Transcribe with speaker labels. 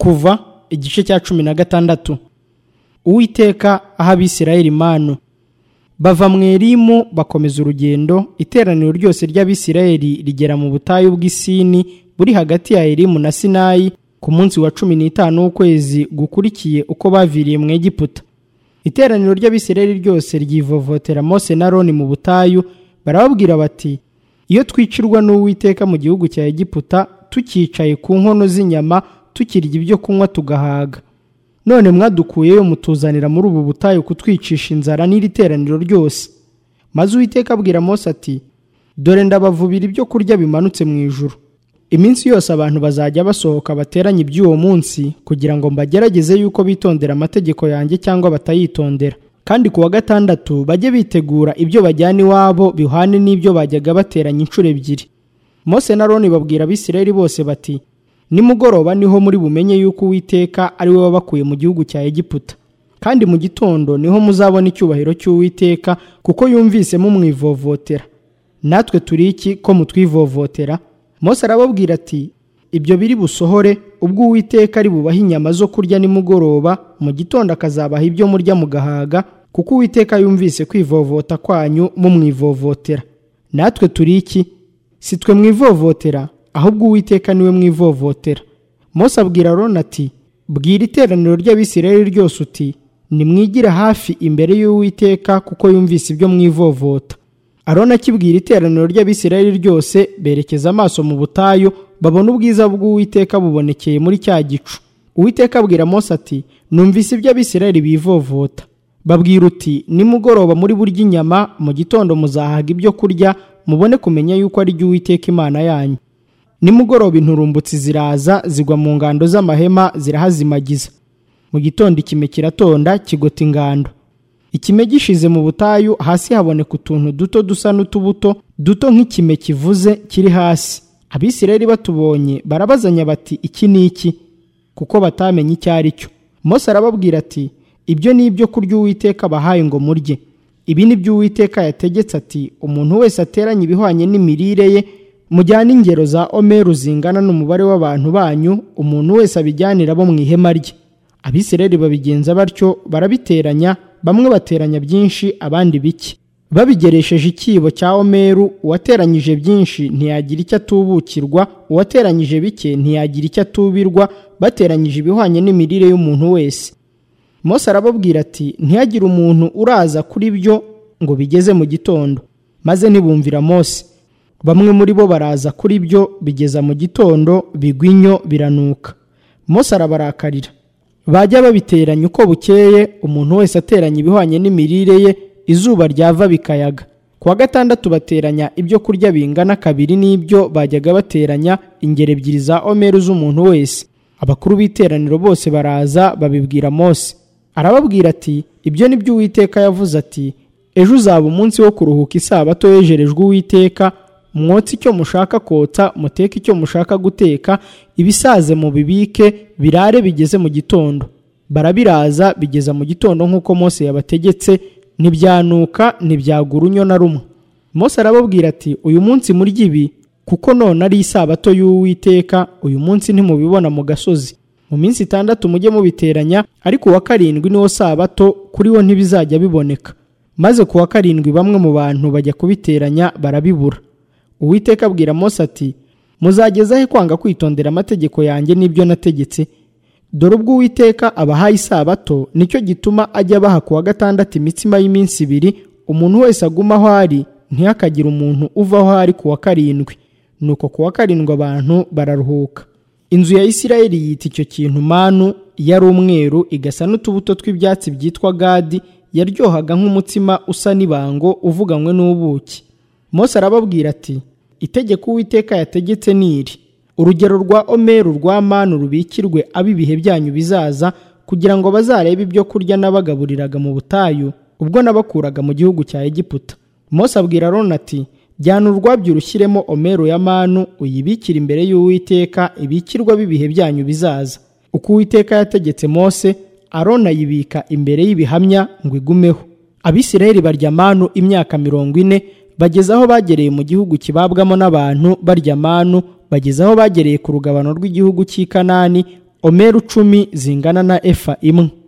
Speaker 1: Kuva igice cya 16. Uwiteka aha Abisirayeli manu. Bava mu Elimu bakomeza urugendo, iteraniro ryose ry'Abisirayeli rigera mu butayu bw'Isini buri hagati ya Elimu na Sinayi ku munsi wa 15 w'ukwezi gukurikiye uko baviriye mu Egiputa. Iteraniro ry'Abisirayeli ryose ryivovotera Mose na Aroni mu butayu, barababwira bati: iyo twicirwa n'Uwiteka mu gihugu cya Egiputa, tukicaye ku nkono z'inyama, tukirya ibyo kunywa tugahaga. None mwadukuyeyo mutuzanira muri ubu butayu kutwicisha inzara n'iri teraniro ryose. Maze Uwiteka abwira Mose ati: dore ndabavubira ibyo kurya bimanutse mu ijuru. Iminsi yose abantu bazajya basohoka bateranye iby'uwo munsi, kugira ngo mbagerageze yuko bitondera amategeko yanjye cyangwa batayitondera. Kandi ku wa gatandatu bajye bitegura ibyo bajyana iwabo bihwane n'ibyo bajyaga bateranya inshuro ebyiri. Mose na Aroni babwira Abisirayeli bose bati: nimugoroba niho muri bumenye yuko Uwiteka ari we wabakuye mu gihugu cya Egiputa. Kandi mu gitondo niho muzabona icyubahiro cy'Uwiteka, kuko yumvise mumwivovotera. Natwe turi iki ko mutwivovotera? Mose arababwira ati: ibyo biri busohore ubwo Uwiteka ari bubaha inyama zo kurya nimugoroba, mu gitondo akazabaha ibyo murya mugahaga, kuko Uwiteka yumvise kwivovota kwanyu mumwivovotera. Natwe turi iki? Si twe mwivovotera, ahubwo Uwiteka niwe mwivovotera. Mose abwira Aroni ati: bwira iteraniro ry'Abisirayeli ryose uti: nimwigira hafi imbere y'Uwiteka, kuko yumvise ibyo mwivovota. Aroni akibwira iteraniro ry'Abisirayeli ryose, berekeza amaso mu butayu, babona ubwiza bw'Uwiteka bubonekeye muri cya gicu. Uwiteka abwira Mose ati: numvise ibyo Abisirayeli bivovota. Babwira uti: nimugoroba muri burya inyama, mu gitondo muzahaga ibyo kurya, mubone kumenya yuko ari jye Uwiteka Imana yanyu. Nimugoroba inturumbutsi ziraza, zigwa mu ngando z'amahema, zirahazimagiza. Mu gitondo ikime kiratonda, kigota ingando. Ikime gishize mu butayu, hasi haboneka utuntu duto dusa n'utubuto, duto nk'ikime kivuze kiri hasi. Abisirayeli batubonye barabazanya bati: iki ni iki? Kuko batamenye icyo ari cyo. Mose arababwira ati: ibyo ni ibyo kurya Uwiteka bahaye ngo murye. Ibi ni byo Uwiteka yategetse ati: umuntu wese ateranye ibihwanye n'imirire ye, mujyane ingero za omeru zingana n'umubare w'abantu banyu, umuntu wese abijyanira abo mu ihema rye. Abisirayeli babigenza batyo, barabiteranya, bamwe bateranya byinshi, abandi bike. Babigeresheje ikibo cya omeru, uwateranyije byinshi ntiyagira icyo atubukirwa, uwateranyije bike ntiyagira icyo atubirwa, bateranyije ibihwanye n'imirire y'umuntu wese. Mose arababwira ati: ntihagire umuntu uraza kuri byo ngo bigeze mu gitondo. Maze ntibumvira Mose. Bamwe muri bo baraza kuri byo, bigeza mu gitondo, bigwa inyo biranuka. Mose arabarakarira. Bajya babiteranya uko bukeye, umuntu wese ateranya ibihwanye n'imirire ye, izuba ryava bikayaga. Ku wa gatandatu bateranya ibyo kurya bingana kabiri n'ibyo bajyaga bateranya, ingero ebyiri za omeru z'umuntu wese. Abakuru b'iteraniro bose baraza babibwira Mose. Arababwira ati: ibyo ni byo Uwiteka yavuze ati: ejo uzaba umunsi wo kuruhuka isabato yejerejwe Uwiteka, mwotse icyo mushaka kotsa, muteke icyo mushaka guteka, ibisaze mu bibike, birare bigeze mu gitondo. Barabiraza bigeza mu gitondo nk'uko Mose yabategetse, ntibyanuka ntibyagura unyo na rumwe. Mose arababwira ati: uyu munsi murya ibi, kuko none ari isabato y'Uwiteka, uyu munsi ntimubibona mu gasozi. Mu minsi 6 mujye mubiteranya, ariko uwa 7 niwo sabato, kuri wo ntibizajya biboneka. Maze ku wa 7 bamwe mu bantu bajya kubiteranya, barabibura. Uwiteka abwira Mose ati: muzageza he kwanga kwitondera amategeko yanjye n'ibyo nategetse? Dore ubwo Uwiteka abahaye isabato, nicyo gituma ajya baha ku wa gatandatu imitsima y'iminsi 2, umuntu wese aguma aho ari, ntihakagire umuntu uva aho ari ku wa 7. Nuko ku wa 7 abantu bararuhuka. Inzu ya Isirayeli yita icyo kintu manu, yari umweru, igasa n'utubuto tw'ibyatsi byitwa gadi, yaryohaga nk'umutsima usa n'ibango uvuganywe n'ubuki. Mose arababwira ati: itegeko Uwiteka yategetse ni iri: urugero rwa omeru rwa manu rubikirwe ab'ibihe byanyu bizaza, kugira ngo bazarebe ibyo kurya nabagaburiraga mu butayu ubwo nabakuraga mu gihugu cya Egiputa. Mose abwira Aroni ati: jyana urwabyo urushyiremo omeru ya manu, uyibikire imbere y'Uwiteka, ibikirwa b'ibihe byanyu bizaza. Uko Uwiteka yategetse Mose, Aroni ayibika imbere y'ibihamya ngo igumeho. Abisirayeli barya manu imyaka 40, bageza aho bagereye mu gihugu kibabwamo n'abantu barya manu, bageza aho bagereye ku rugabano rw'igihugu cy'i Kanani, omeru 10 zingana na efa imwe.